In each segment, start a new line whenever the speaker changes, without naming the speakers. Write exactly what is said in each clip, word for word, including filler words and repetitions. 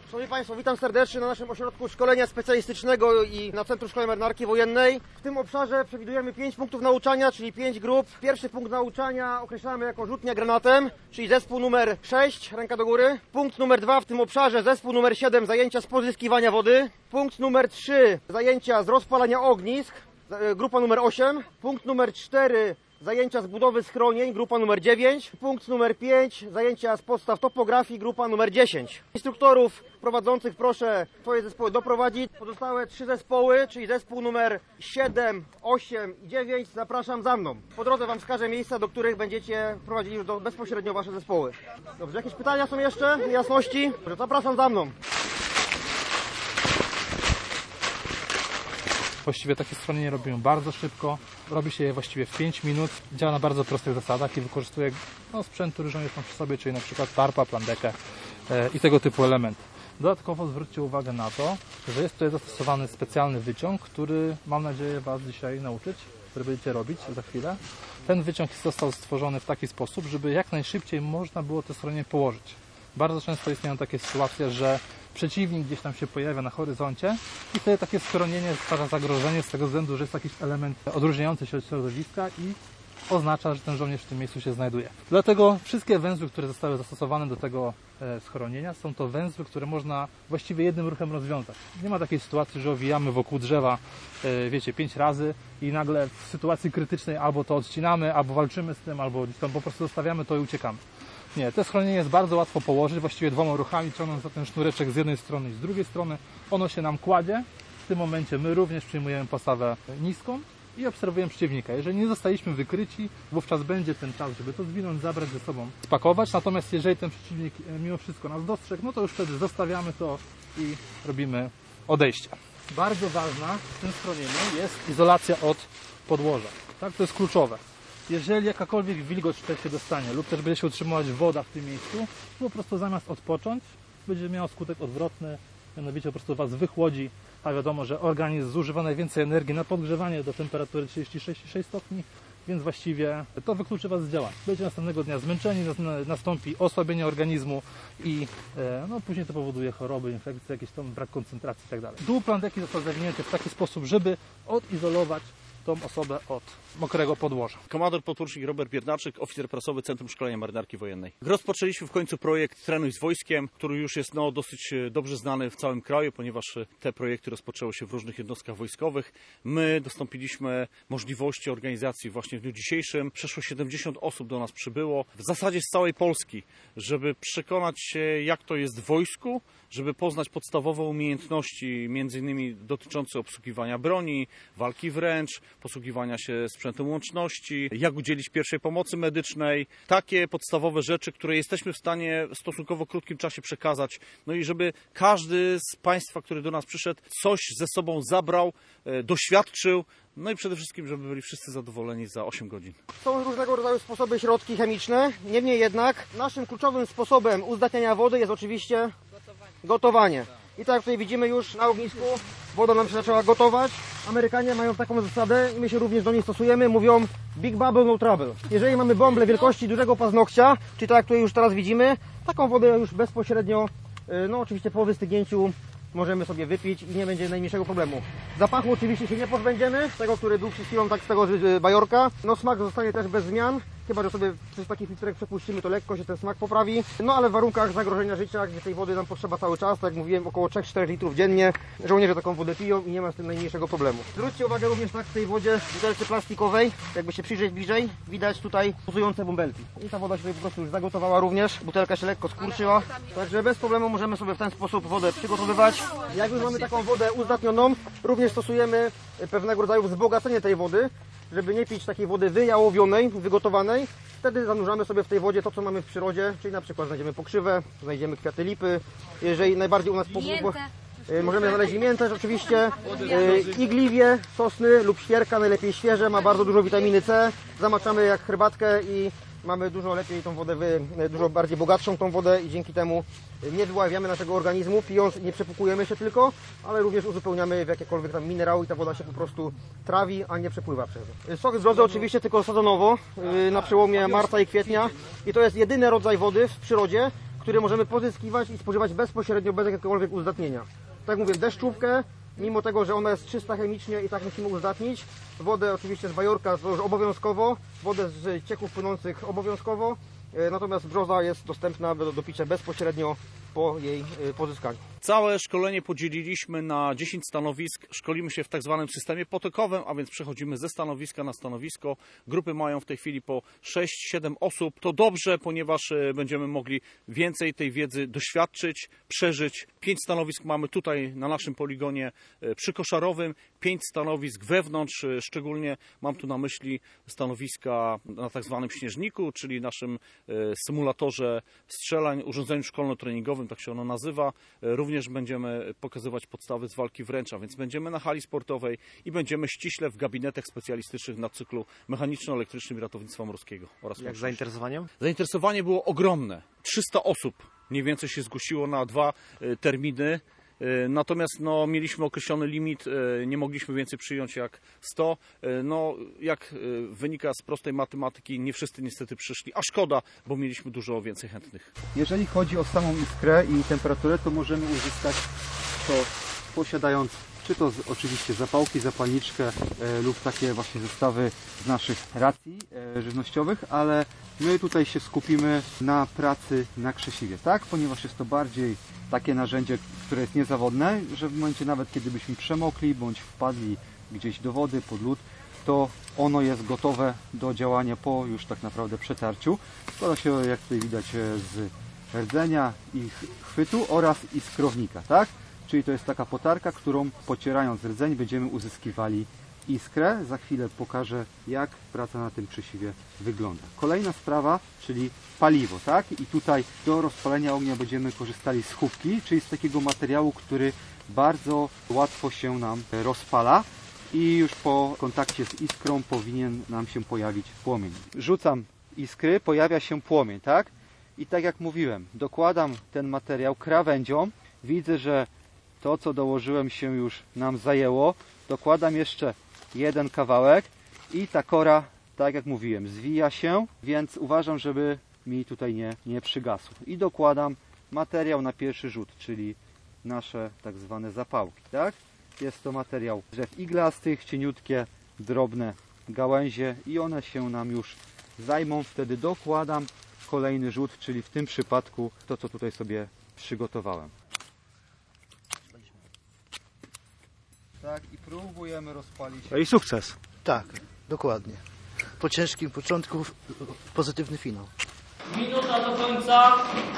Szanowni Państwo, witam serdecznie na naszym ośrodku szkolenia specjalistycznego i na Centrum Szkolenia Marynarki Wojennej. W tym obszarze przewidujemy pięć punktów nauczania, czyli pięć grup. Pierwszy punkt nauczania określamy jako rzutnia granatem, czyli zespół numer sześć, ręka do góry. Punkt numer dwa w tym obszarze, zespół numer siedem, zajęcia z pozyskiwania wody. Punkt numer trzy, zajęcia z rozpalania ognisk, grupa numer osiem. Punkt numer cztery, zajęcia z budowy schronień, grupa numer dziewięć. Punkt numer pięć, zajęcia z podstaw topografii, grupa numer dziesięć. Instruktorów prowadzących proszę swoje zespoły doprowadzić. Pozostałe trzy zespoły, czyli zespół numer siedem, osiem i dziewięć, zapraszam za mną. Po drodze Wam wskażę miejsca, do których będziecie prowadzili już do, bezpośrednio Wasze zespoły. Dobrze, jakieś pytania są jeszcze? Niejasności? Dobrze, zapraszam za mną.
Właściwie takie schronienie robimy bardzo szybko, robi się je właściwie w pięć minut, działa na bardzo prostych zasadach i wykorzystuje no, sprzęt, który żołnierz ma przy sobie, czyli na przykład tarpa, plandekę e, i tego typu elementy. Dodatkowo zwróćcie uwagę na to, że jest tutaj zastosowany specjalny wyciąg, który mam nadzieję Was dzisiaj nauczyć, który będziecie robić za chwilę. Ten wyciąg został stworzony w taki sposób, żeby jak najszybciej można było to schronienie położyć. Bardzo często istnieją takie sytuacje, że przeciwnik gdzieś tam się pojawia na horyzoncie i wtedy takie schronienie stwarza zagrożenie z tego względu, że jest jakiś element odróżniający się od środowiska i oznacza, że ten żołnierz w tym miejscu się znajduje. Dlatego wszystkie węzły, które zostały zastosowane do tego schronienia, są to węzły, które można właściwie jednym ruchem rozwiązać. Nie ma takiej sytuacji, że owijamy wokół drzewa, wiecie, pięć razy i nagle w sytuacji krytycznej albo to odcinamy, albo walczymy z tym, albo gdzieś tam po prostu zostawiamy to i uciekamy. Nie, to schronienie jest bardzo łatwo położyć, właściwie dwoma ruchami, ciągnąc za ten sznureczek z jednej strony i z drugiej strony. Ono się nam kładzie. W tym momencie my również przyjmujemy postawę niską i obserwujemy przeciwnika. Jeżeli nie zostaliśmy wykryci, wówczas będzie ten czas, żeby to zwinąć, zabrać ze sobą, spakować. Natomiast jeżeli ten przeciwnik mimo wszystko nas dostrzegł, no to już wtedy zostawiamy to i robimy odejście. Bardzo ważna w tym schronieniu jest izolacja od podłoża. Tak, to jest kluczowe. Jeżeli jakakolwiek wilgoć tutaj się dostanie lub też będzie się utrzymywać woda w tym miejscu, to po prostu zamiast odpocząć, będzie miało skutek odwrotny, mianowicie po prostu Was wychłodzi, a wiadomo, że organizm zużywa najwięcej energii na podgrzewanie do temperatury trzydzieści sześć przecinek sześć stopni, więc właściwie to wykluczy Was z działań. Będziecie następnego dnia zmęczeni, nastąpi osłabienie organizmu i no, później to powoduje choroby, infekcje, jakiś tam brak koncentracji itd. Dół plandeki został zawinięty w taki sposób, żeby odizolować tą osobę od mokrego podłoża.
Komandor podporucznik Robert Biednaczyk, oficer prasowy Centrum Szkolenia Marynarki Wojennej. Rozpoczęliśmy w końcu projekt Trenuj z wojskiem, który już jest no, dosyć dobrze znany w całym kraju, ponieważ te projekty rozpoczęły się w różnych jednostkach wojskowych. My dostąpiliśmy możliwości organizacji właśnie w dniu dzisiejszym. Przeszło siedemdziesiąt osób do nas przybyło, w zasadzie z całej Polski, żeby przekonać się, jak to jest w wojsku, żeby poznać podstawowe umiejętności, między innymi dotyczące obsługiwania broni, walki wręcz, posługiwania się sprzętem łączności, jak udzielić pierwszej pomocy medycznej. Takie podstawowe rzeczy, które jesteśmy w stanie w stosunkowo krótkim czasie przekazać. No i żeby każdy z Państwa, który do nas przyszedł, coś ze sobą zabrał, doświadczył. No i przede wszystkim, żeby byli wszyscy zadowoleni za osiem godzin.
Są różnego rodzaju sposoby, środki chemiczne. Niemniej jednak naszym kluczowym sposobem uzdatniania wody jest oczywiście gotowanie. gotowanie. I tak jak tutaj widzimy już na ognisku, woda nam się zaczęła gotować. Amerykanie mają taką zasadę i my się również do niej stosujemy. Mówią big bubble, no trouble. Jeżeli mamy bąblę wielkości dużego paznokcia, czyli tak jak tutaj już teraz widzimy, taką wodę już bezpośrednio, no oczywiście po wystygnięciu możemy sobie wypić i nie będzie najmniejszego problemu. Zapachu oczywiście się nie pozbędziemy, tego, który był przed chwilą tak z tego bajorka. No smak zostanie też bez zmian, chyba że sobie przez taki filtrek przepuścimy, to lekko się ten smak poprawi. No ale w warunkach zagrożenia życia, gdzie tej wody nam potrzeba cały czas, tak jak mówiłem, około trzy cztery litrów dziennie, żołnierze taką wodę piją i nie ma z tym najmniejszego problemu. Zwróćcie uwagę również tak w tej wodzie w butelce plastikowej, jakby się przyjrzeć bliżej, widać tutaj pozujące bąbelki. I ta woda się tutaj po prostu już zagotowała również, butelka się lekko skurczyła, także bez problemu możemy sobie w ten sposób wodę przygotowywać. Jak już mamy taką wodę uzdatnioną, również stosujemy pewnego rodzaju wzbogacenie tej wody, żeby nie pić takiej wody wyjałowionej, wygotowanej. Wtedy zanurzamy sobie w tej wodzie to, co mamy w przyrodzie, czyli na przykład znajdziemy pokrzywę, znajdziemy kwiaty lipy. Jeżeli najbardziej u nas po, możemy znaleźć miętę oczywiście, igliwie, sosny lub świerka, najlepiej świeże, ma bardzo dużo witaminy C. Zamaczamy jak herbatkę i mamy dużo lepiej tą wodę, dużo bardziej bogatszą tą wodę i dzięki temu nie wyławiamy naszego organizmu, pijąc nie przepłukujemy się tylko, ale również uzupełniamy w jakiekolwiek tam minerały i ta woda się po prostu trawi, a nie przepływa przez nie. Sok z brzozy oczywiście tylko sezonowo, na przełomie marca i kwietnia i to jest jedyny rodzaj wody w przyrodzie, który możemy pozyskiwać i spożywać bezpośrednio, bez jakiegokolwiek uzdatnienia. Tak jak mówię, deszczówkę, mimo tego, że ona jest czysta chemicznie i tak musimy uzdatnić. Wodę oczywiście z bajorka to już obowiązkowo, wodę z cieków płynących obowiązkowo, natomiast brzoza jest dostępna do, do picia bezpośrednio po jej pozyskaniu.
Całe szkolenie podzieliliśmy na dziesięć stanowisk. Szkolimy się w tak zwanym systemie potokowym, a więc przechodzimy ze stanowiska na stanowisko. Grupy mają w tej chwili po sześć siedem osób. To dobrze, ponieważ będziemy mogli więcej tej wiedzy doświadczyć, przeżyć. Pięć stanowisk mamy tutaj na naszym poligonie przykoszarowym, pięć stanowisk wewnątrz, szczególnie mam tu na myśli stanowiska na tak zwanym śnieżniku, czyli naszym symulatorze strzelań, urządzeniu szkolno-treningowym, tak się ono nazywa. Również będziemy pokazywać podstawy z walki wręcz, a więc będziemy na hali sportowej i będziemy ściśle w gabinetach specjalistycznych na cyklu mechaniczno-elektrycznym i ratownictwa morskiego. Oraz
Jak z zainteresowaniem?
Zainteresowanie było ogromne. trzysta osób mniej więcej się zgłosiło na dwa terminy. Natomiast no, mieliśmy określony limit, nie mogliśmy więcej przyjąć jak sto. No, jak wynika z prostej matematyki, nie wszyscy niestety przyszli, a szkoda, bo mieliśmy dużo więcej chętnych.
Jeżeli chodzi o samą iskrę i temperaturę, to możemy uzyskać to posiadając czy to z, oczywiście zapałki, zapalniczkę e, lub takie właśnie zestawy z naszych racji e, żywnościowych, ale my tutaj się skupimy na pracy na krzesiwie, tak? Ponieważ jest to bardziej takie narzędzie, które jest niezawodne, że w momencie nawet kiedy byśmy przemokli bądź wpadli gdzieś do wody, pod lód, to ono jest gotowe do działania po już tak naprawdę przetarciu. Składa się, jak tutaj widać, z rdzenia i chwytu oraz i z krownika, tak? Czyli to jest taka potarka, którą pocierając rdzeń będziemy uzyskiwali iskrę. Za chwilę pokażę, jak praca na tym krzesiwie wygląda. Kolejna sprawa, czyli paliwo, tak? I tutaj do rozpalenia ognia będziemy korzystali z chówki, czyli z takiego materiału, który bardzo łatwo się nam rozpala i już po kontakcie z iskrą powinien nam się pojawić płomień. Rzucam iskry, pojawia się płomień, tak? I tak jak mówiłem, dokładam ten materiał krawędzią. Widzę, że to, co dołożyłem, się już nam zajęło. Dokładam jeszcze jeden kawałek i ta kora, tak jak mówiłem, zwija się, więc uważam, żeby mi tutaj nie, nie przygasło. I dokładam materiał na pierwszy rzut, czyli nasze tak zwane zapałki, tak? Jest to materiał drzew iglastych, cieniutkie, drobne gałęzie i one się nam już zajmą. Wtedy dokładam kolejny rzut, czyli w tym przypadku to, co tutaj sobie przygotowałem. Tak, i próbujemy rozpalić.
No i sukces.
Tak, dokładnie. Po ciężkim początku pozytywny finał.
Minuta do końca.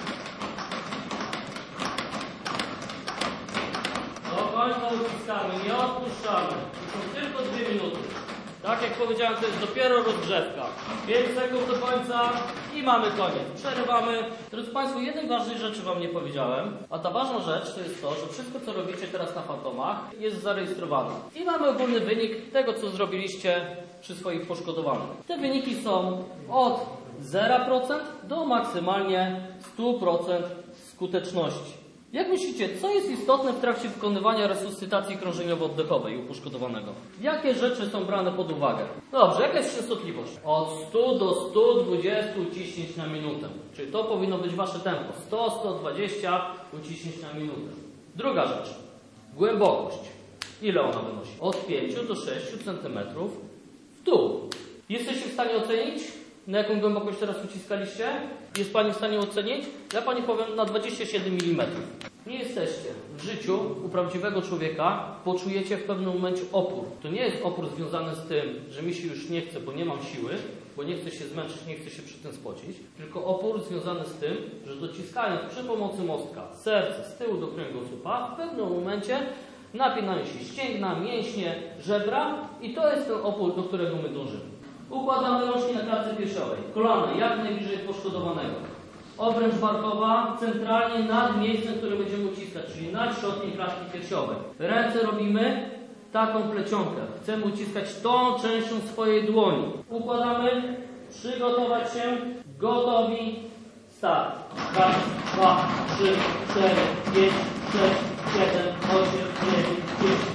Do końca uciskamy, nie odpuszczamy. To są tylko dwie minuty. Tak jak powiedziałem, to jest dopiero rozgrzewka. pięć sekund do końca i mamy koniec. Przerywamy. Drodzy Państwo, jednej ważnej rzeczy Wam nie powiedziałem, a ta ważna rzecz to jest to, że wszystko, co robicie teraz na fantomach, jest zarejestrowane. I mamy ogólny wynik tego, co zrobiliście przy swoich poszkodowanych. Te wyniki są od zera procent do maksymalnie stu procent skuteczności. Jak myślicie, co jest istotne w trakcie wykonywania resuscytacji krążeniowo-oddechowej u poszkodowanego? Jakie rzeczy są brane pod uwagę? Dobrze, jaka jest częstotliwość? Od stu do stu dwudziestu uciśnięć na minutę. Czyli to powinno być Wasze tempo. sto do stu dwudziestu uciśnięć na minutę. Druga rzecz. Głębokość. Ile ona wynosi? Od pięciu do sześciu centymetrów w dół. Jesteście w stanie ocenić, na jaką głębokość teraz uciskaliście? Jest Pani w stanie ocenić? Ja Pani powiem na dwadzieścia siedem milimetrów. Nie jesteście. W życiu u prawdziwego człowieka poczujecie w pewnym momencie opór. To nie jest opór związany z tym, że mi się już nie chce, bo nie mam siły, bo nie chcę się zmęczyć, nie chcę się przy tym spocić, tylko opór związany z tym, że dociskając przy pomocy mostka serce z tyłu do kręgosłupa, w pewnym momencie napinają się ścięgna, mięśnie, żebra i to jest ten opór, do którego my dążymy. Układamy rączki na klatce piersiowej. Kolana jak najbliżej poszkodowanego. Obręcz barkowa centralnie nad miejscem, które będziemy uciskać, czyli nad środkiem klatki piersiowej. Ręce robimy taką plecionkę. Chcemy uciskać tą częścią swojej dłoni. Układamy, przygotować się, gotowi, start. Raz, dwa, trzy, cztery, pięć, sześć, siedem, osiem, dziewięć, dziesięć.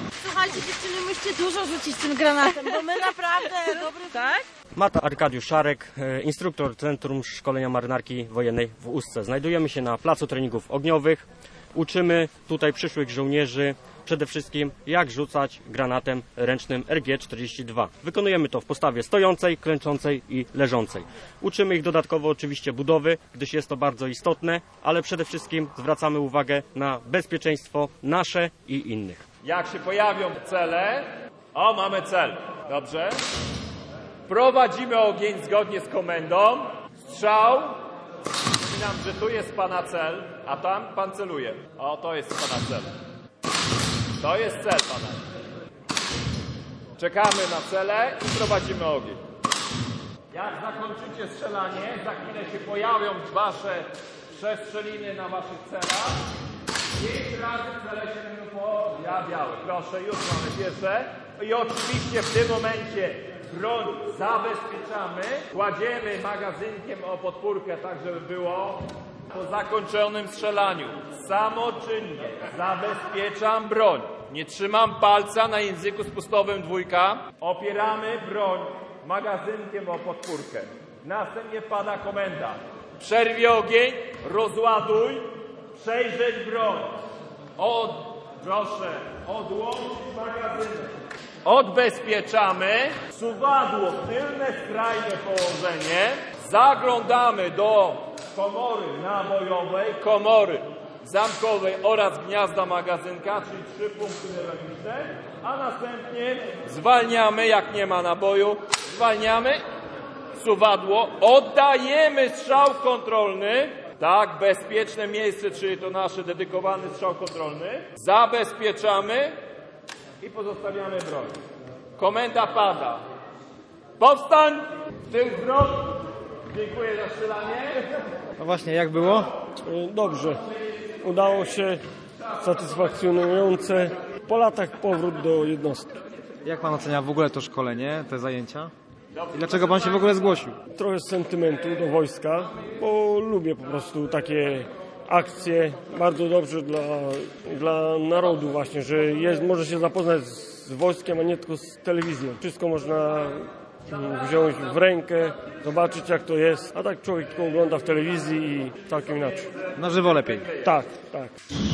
Słuchajcie, dziewczyny, musicie dużo rzucić tym granatem, bo my naprawdę dobry... Tak?
Mata Arkadiusz Szarek, e, instruktor Centrum Szkolenia Marynarki Wojennej w Ustce. Znajdujemy się na placu treningów ogniowych. Uczymy tutaj przyszłych żołnierzy przede wszystkim, jak rzucać granatem ręcznym R G czterdzieści dwa. Wykonujemy to w postawie stojącej, klęczącej i leżącej. Uczymy ich dodatkowo oczywiście budowy, gdyż jest to bardzo istotne, ale przede wszystkim zwracamy uwagę na bezpieczeństwo nasze i innych.
Jak się pojawią cele, o, mamy cel, dobrze? Prowadzimy ogień zgodnie z komendą, strzał, przypominam, że tu jest pana cel, a tam pan celuje. O, to jest pana cel. To jest cel pana. Czekamy na cele i prowadzimy ogień. Jak zakończycie strzelanie, za chwilę się pojawią wasze przestrzeliny na waszych celach. Pięć razy cele się będą pojawiały. Proszę, już mamy pierwsze. I oczywiście w tym momencie broń zabezpieczamy. Kładziemy magazynkiem o podpórkę, tak żeby było po zakończonym strzelaniu. Samoczynnie zabezpieczam broń. Nie trzymam palca na języku spustowym dwójka. Opieramy broń magazynkiem o podpórkę. Następnie pada komenda. Przerwij ogień, rozładuj, przejrzeć broń. Od, proszę, odłączyć magazynek. Odbezpieczamy. Suwadło w tylne skrajne położenie. Zaglądamy do komory nabojowej, komory zamkowej oraz gniazda magazynka, czyli trzy punkty newralgiczne, a następnie zwalniamy, jak nie ma naboju, zwalniamy suwadło, oddajemy strzał kontrolny, tak, bezpieczne miejsce, czyli to nasz dedykowany strzał kontrolny, zabezpieczamy i pozostawiamy broń. Komenda pada. Powstań! W tył zwrot. Dziękuję za strzelanie.
No właśnie, jak było?
Dobrze. Udało się. Satysfakcjonujące. Po latach powrót do jednostki.
Jak pan ocenia w ogóle to szkolenie, te zajęcia? I dlaczego pan się w ogóle zgłosił?
Trochę z sentymentu do wojska, bo lubię po prostu takie akcje. Bardzo dobrze dla, dla narodu właśnie, że jest, może się zapoznać z wojskiem, a nie tylko z telewizją. Wszystko można wziąć w rękę, zobaczyć jak to jest, a tak człowiek tylko ogląda w telewizji i całkiem inaczej.
Na żywo lepiej.
Tak, tak.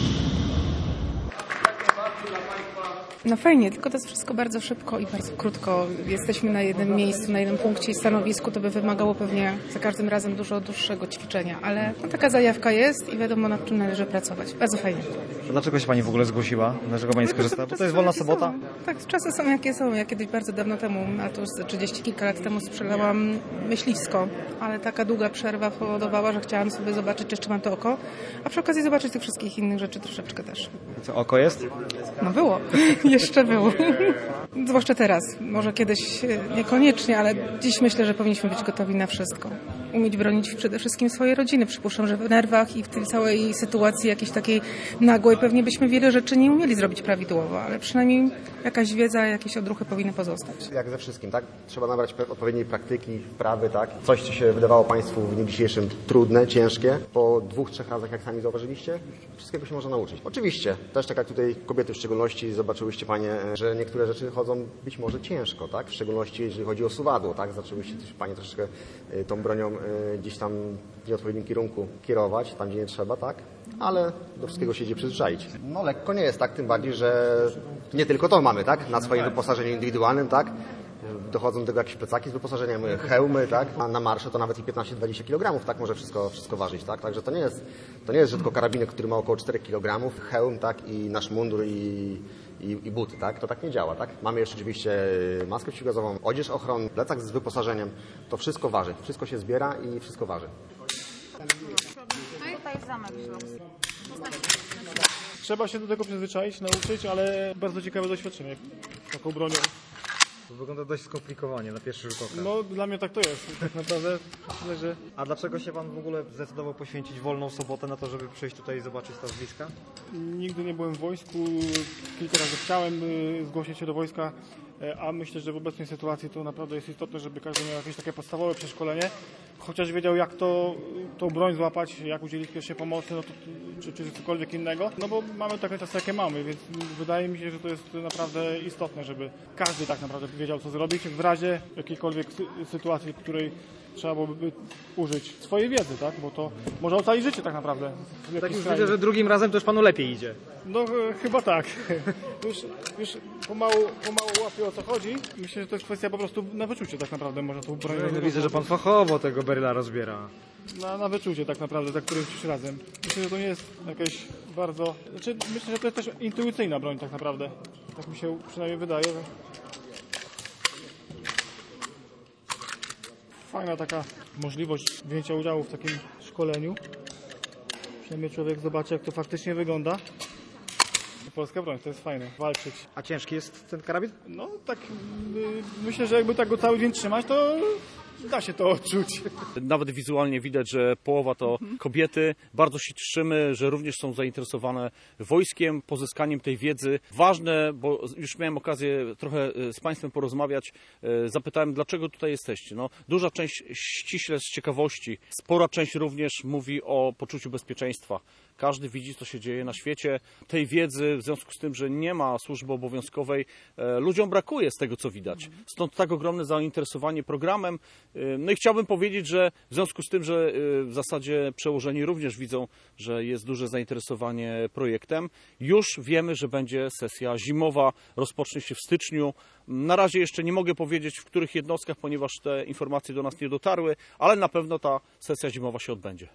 No fajnie, tylko to jest wszystko bardzo szybko i bardzo krótko. Jesteśmy na jednym miejscu, na jednym punkcie i stanowisku, to by wymagało pewnie za każdym razem dużo dłuższego ćwiczenia, ale no, taka zajawka jest i wiadomo, nad czym należy pracować. Bardzo fajnie.
To dlaczego się pani w ogóle zgłosiła? Dlaczego pani skorzystała? Bo to jest wolna sobota?
Tak, czasy są jakie są. Ja kiedyś bardzo dawno temu, a to już trzydzieści kilka lat temu sprzedałam myśliwsko, ale taka długa przerwa powodowała, że chciałam sobie zobaczyć, czy jeszcze mam to oko, a przy okazji zobaczyć tych wszystkich innych rzeczy troszeczkę też.
Co, oko jest?
No było. Jeszcze było. Zwłaszcza teraz. Może kiedyś niekoniecznie, ale dziś myślę, że powinniśmy być gotowi na wszystko. Umieć bronić przede wszystkim swojej rodziny. Przypuszczam, że w nerwach i w tej całej sytuacji jakiejś takiej nagłej pewnie byśmy wiele rzeczy nie umieli zrobić prawidłowo, ale przynajmniej jakaś wiedza, jakieś odruchy powinny pozostać.
Jak ze wszystkim, tak? Trzeba nabrać odpowiedniej praktyki, wprawy, tak? Coś, co się wydawało Państwu w dniu dzisiejszym trudne, ciężkie, po dwóch, trzech razach, jak sami zauważyliście, wszystkiego się można nauczyć. Oczywiście, też tak jak tutaj kobiety w szczególności, zobaczyłyście Panie, że niektóre rzeczy chodzą być może ciężko, tak? W szczególności jeżeli chodzi o suwadło, tak? Zaczęłyście też Panie troszeczkę tą bronią gdzieś tam w nieodpowiednim kierunku kierować, tam gdzie nie trzeba, tak? Ale do wszystkiego się idzie przyzwyczaić. No lekko nie jest, tak? Tym bardziej, że nie tylko to mamy, tak? Na swoim wyposażeniu indywidualnym, tak? Dochodzą do tego jakieś plecaki z wyposażeniem, hełmy, tak? A na marsze to nawet i piętnaście dwadzieścia kilogramów, tak? Może wszystko, wszystko ważyć, tak? Także to nie jest, to nie jest, że tylko karabinek, który ma około czterech kilogramów, hełm, tak? I nasz mundur i, i, i buty, tak? To tak nie działa, tak? Mamy jeszcze oczywiście maskę przeciwgazową, odzież ochronną, plecak z wyposażeniem. To wszystko waży, wszystko się zbiera i wszystko waży.
Tutaj jest zamek śląski.
Trzeba się do tego przyzwyczaić, nauczyć, ale bardzo ciekawe doświadczenie taką bronią.
To wygląda dość skomplikowanie na pierwszy rzut oka.
No dla mnie tak to jest, tak naprawdę. Myślę, że...
A dlaczego się Pan w ogóle zdecydował poświęcić wolną sobotę na to, żeby przyjść tutaj i zobaczyć to z bliska?
Nigdy nie byłem w wojsku, kilka razy chciałem zgłosić się do wojska. a myślę, że w obecnej sytuacji to naprawdę jest istotne, żeby każdy miał jakieś takie podstawowe przeszkolenie, chociaż wiedział, jak to, tą broń złapać, jak udzielić pierwszej pomocy, no to, czy, czy cokolwiek innego, no bo mamy takie czasy, jakie mamy, więc wydaje mi się, że to jest naprawdę istotne, żeby każdy tak naprawdę wiedział, co zrobić w razie jakiejkolwiek sy sytuacji, w której trzeba byłoby użyć swojej wiedzy, tak? Bo to może ocalić życie tak naprawdę.
Tak już widzę, że drugim razem to już panu lepiej idzie.
No e, chyba tak. Już, już pomału, pomału łapię, o co chodzi. Myślę, że to jest kwestia po prostu na wyczucie tak naprawdę. Można tu broń
No, widzę, że pan fachowo tego beryla rozbiera.
Na, na wyczucie tak naprawdę, za którymś razem. Myślę, że to nie jest jakieś bardzo... Znaczy, myślę, że to jest też intuicyjna broń tak naprawdę. Tak mi się przynajmniej wydaje. Fajna taka możliwość wzięcia udziału w takim szkoleniu. Przynajmniej człowiek zobaczy, jak to faktycznie wygląda. Polska broń, to jest fajne, walczyć.
A ciężki jest ten karabin?
No tak, y, myślę, że jakby tak go cały dzień trzymać, to da się to odczuć.
Nawet wizualnie widać, że połowa to kobiety. Bardzo się cieszymy, że również są zainteresowane wojskiem, pozyskaniem tej wiedzy. Ważne, bo już miałem okazję trochę z Państwem porozmawiać, zapytałem, dlaczego tutaj jesteście. No, duża część ściśle z ciekawości, spora część również mówi o poczuciu bezpieczeństwa. Każdy widzi, co się dzieje na świecie. Tej wiedzy, w związku z tym, że nie ma służby obowiązkowej, ludziom brakuje z tego, co widać. Stąd tak ogromne zainteresowanie programem. No i chciałbym powiedzieć, że w związku z tym, że w zasadzie przełożeni również widzą, że jest duże zainteresowanie projektem, już wiemy, że będzie sesja zimowa, rozpocznie się w styczniu. Na razie jeszcze nie mogę powiedzieć, w których jednostkach, ponieważ te informacje do nas nie dotarły, ale na pewno ta sesja zimowa się odbędzie.